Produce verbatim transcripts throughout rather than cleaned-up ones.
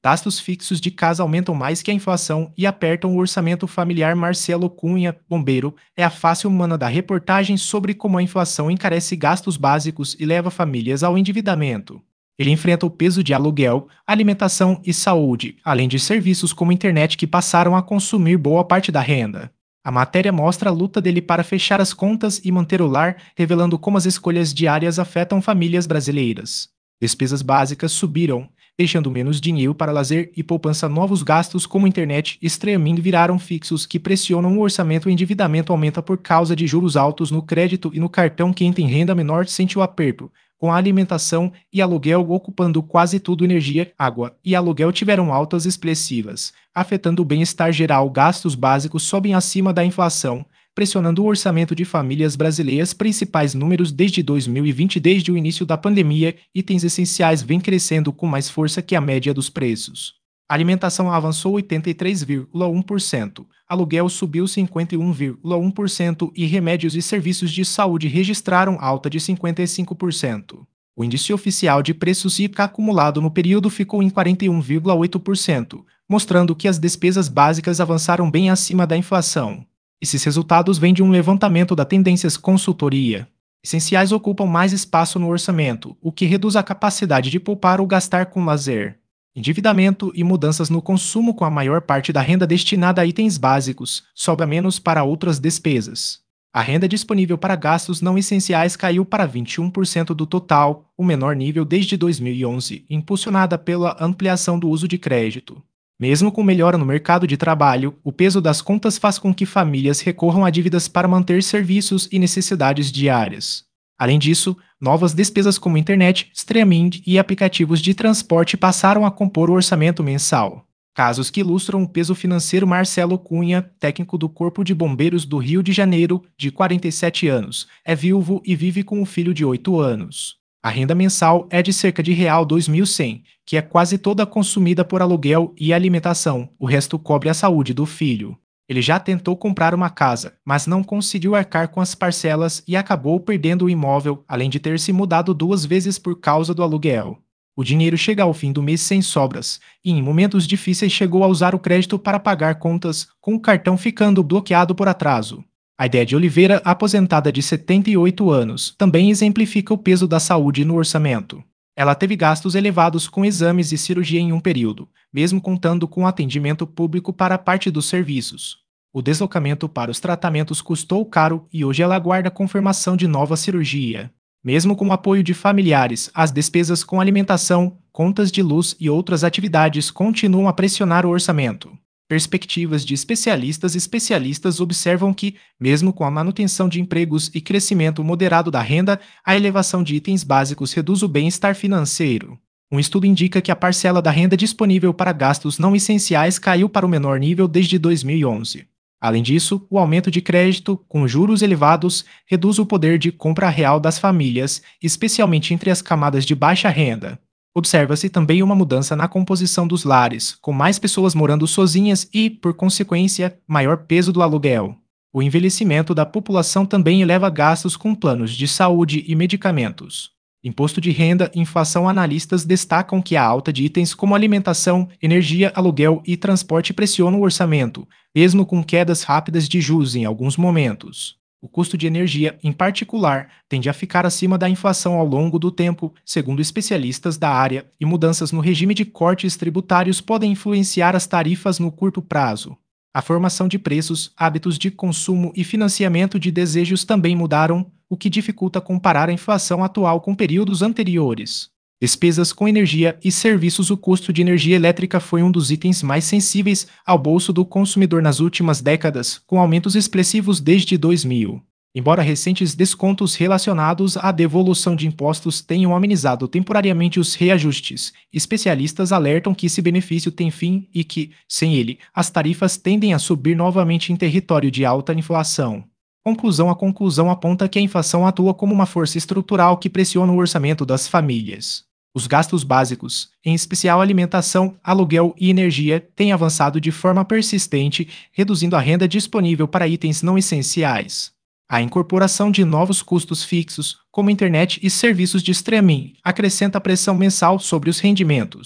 Gastos fixos de casa aumentam mais que a inflação e apertam o orçamento familiar. Marcelo Cunha, bombeiro, é a face humana da reportagem sobre como a inflação encarece gastos básicos e leva famílias ao endividamento. Ele enfrenta o peso de aluguel, alimentação e saúde, além de serviços como internet que passaram a consumir boa parte da renda. A matéria mostra a luta dele para fechar as contas e manter o lar, revelando como as escolhas diárias afetam famílias brasileiras. Despesas básicas subiram, deixando menos dinheiro para lazer e poupança. Novos gastos como internet e streaming viraram fixos que pressionam o orçamento. O endividamento aumenta por causa de juros altos no crédito e no cartão. Quem tem renda menor sente o aperto, com a alimentação e aluguel ocupando quase tudo. Energia, água e aluguel tiveram altas expressivas, afetando o bem-estar geral. Gastos básicos sobem acima da inflação, pressionando o orçamento de famílias brasileiras. Principais números desde dois mil e vinte. Desde o início da pandemia, itens essenciais vêm crescendo com mais força que a média dos preços. A alimentação avançou oitenta e três vírgula um por cento, aluguel subiu cinquenta e um vírgula um por cento e remédios e serviços de saúde registraram alta de cinquenta e cinco por cento. O índice oficial de preços I P C A acumulado no período ficou em quarenta e um vírgula oito por cento, mostrando que as despesas básicas avançaram bem acima da inflação. Esses resultados vêm de um levantamento da Tendências Consultoria. Essenciais ocupam mais espaço no orçamento, o que reduz a capacidade de poupar ou gastar com lazer. Endividamento e mudanças no consumo. Com a maior parte da renda destinada a itens básicos, sobra menos para outras despesas. A renda disponível para gastos não essenciais caiu para vinte e um por cento do total, o menor nível desde dois mil e onze, impulsionada pela ampliação do uso de crédito. Mesmo com melhora no mercado de trabalho, o peso das contas faz com que famílias recorram a dívidas para manter serviços e necessidades diárias. Além disso, novas despesas como internet, streaming e aplicativos de transporte passaram a compor o orçamento mensal. Casos que ilustram o peso financeiro. Marcelo Cunha, técnico do Corpo de Bombeiros do Rio de Janeiro, de quarenta e sete anos, é viúvo e vive com um filho de oito anos. A renda mensal é de cerca de dois mil e cem reais, que é quase toda consumida por aluguel e alimentação. O resto cobre a saúde do filho. Ele já tentou comprar uma casa, mas não conseguiu arcar com as parcelas e acabou perdendo o imóvel, além de ter se mudado duas vezes por causa do aluguel. O dinheiro chega ao fim do mês sem sobras, e em momentos difíceis chegou a usar o crédito para pagar contas, com o cartão ficando bloqueado por atraso. A ideia de Oliveira, aposentada de setenta e oito anos, também exemplifica o peso da saúde no orçamento. Ela teve gastos elevados com exames e cirurgia em um período, mesmo contando com atendimento público para parte dos serviços. O deslocamento para os tratamentos custou caro e hoje ela aguarda confirmação de nova cirurgia. Mesmo com o apoio de familiares, as despesas com alimentação, contas de luz e outras atividades continuam a pressionar o orçamento. Perspectivas de especialistas especialistas observam que, mesmo com a manutenção de empregos e crescimento moderado da renda, a elevação de itens básicos reduz o bem-estar financeiro. Um estudo indica que a parcela da renda disponível para gastos não essenciais caiu para o menor nível desde dois mil e onze. Além disso, o aumento de crédito, com juros elevados, reduz o poder de compra real das famílias, especialmente entre as camadas de baixa renda. Observa-se também uma mudança na composição dos lares, com mais pessoas morando sozinhas e, por consequência, maior peso do aluguel. O envelhecimento da população também eleva gastos com planos de saúde e medicamentos. Imposto de renda e inflação. Analistas destacam que a alta de itens como alimentação, energia, aluguel e transporte pressionam o orçamento, mesmo com quedas rápidas de juros em alguns momentos. O custo de energia, em particular, tende a ficar acima da inflação ao longo do tempo, segundo especialistas da área, e mudanças no regime de cortes tributários podem influenciar as tarifas no curto prazo. A formação de preços, hábitos de consumo e financiamento de desejos também mudaram, o que dificulta comparar a inflação atual com períodos anteriores. Despesas com energia e serviços. O custo de energia elétrica foi um dos itens mais sensíveis ao bolso do consumidor nas últimas décadas, com aumentos expressivos desde dois mil. Embora recentes descontos relacionados à devolução de impostos tenham amenizado temporariamente os reajustes, especialistas alertam que esse benefício tem fim e que, sem ele, as tarifas tendem a subir novamente em território de alta inflação. Conclusão. A conclusão aponta que a inflação atua como uma força estrutural que pressiona o orçamento das famílias. Os gastos básicos, em especial alimentação, aluguel e energia, têm avançado de forma persistente, reduzindo a renda disponível para itens não essenciais. A incorporação de novos custos fixos, como internet e serviços de streaming, acrescenta pressão mensal sobre os rendimentos.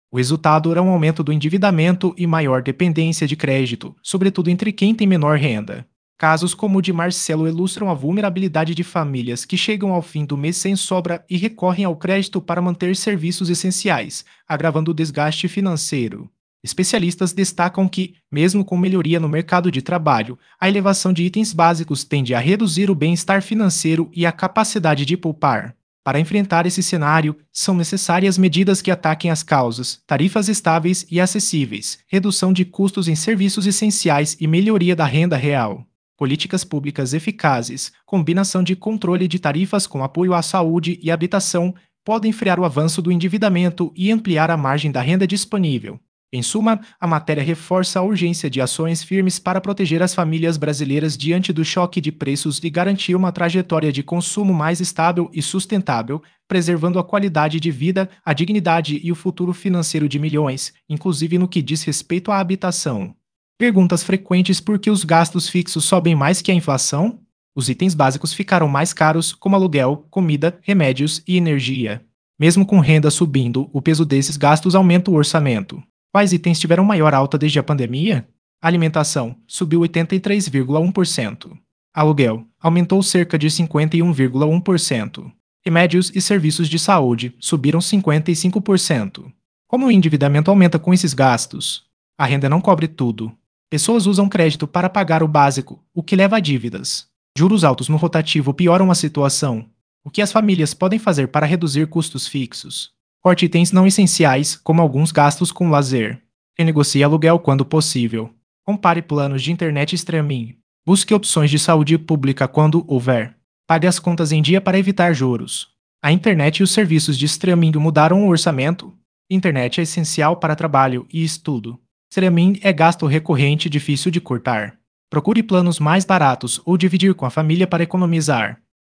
O resultado era um aumento do endividamento e maior dependência de crédito, sobretudo entre quem tem menor renda. Casos como o de Marcelo ilustram a vulnerabilidade de famílias que chegam ao fim do mês sem sobra e recorrem ao crédito para manter serviços essenciais, agravando o desgaste financeiro. Especialistas destacam que, mesmo com melhoria no mercado de trabalho, a elevação de itens básicos tende a reduzir o bem-estar financeiro e a capacidade de poupar. Para enfrentar esse cenário, são necessárias medidas que ataquem as causas, tarifas estáveis e acessíveis, redução de custos em serviços essenciais e melhoria da renda real. Políticas públicas eficazes, combinação de controle de tarifas com apoio à saúde e habitação, podem frear o avanço do endividamento e ampliar a margem da renda disponível. Em suma, a matéria reforça a urgência de ações firmes para proteger as famílias brasileiras diante do choque de preços e garantir uma trajetória de consumo mais estável e sustentável, preservando a qualidade de vida, a dignidade e o futuro financeiro de milhões, inclusive no que diz respeito à habitação. Perguntas frequentes: por que os gastos fixos sobem mais que a inflação? Os itens básicos ficaram mais caros, como aluguel, comida, remédios e energia. Mesmo com renda subindo, o peso desses gastos aumenta o orçamento. Quais itens tiveram maior alta desde a pandemia? Alimentação subiu oitenta e três vírgula um por cento. Aluguel aumentou cerca de cinquenta e um vírgula um por cento. Remédios e serviços de saúde subiram cinquenta e cinco por cento. Como o endividamento aumenta com esses gastos? A renda não cobre tudo. Pessoas usam crédito para pagar o básico, o que leva a dívidas. Juros altos no rotativo pioram a situação. O que as famílias podem fazer para reduzir custos fixos? Corte itens não essenciais, como alguns gastos com lazer. Renegocie aluguel quando possível. Compare planos de internet e streaming. Busque opções de saúde pública quando houver. Pague as contas em dia para evitar juros. A internet e os serviços de streaming mudaram o orçamento. Internet é essencial para trabalho e estudo. Streaming é gasto recorrente difícil de cortar. Procure planos mais baratos ou dividir com a família para economizar.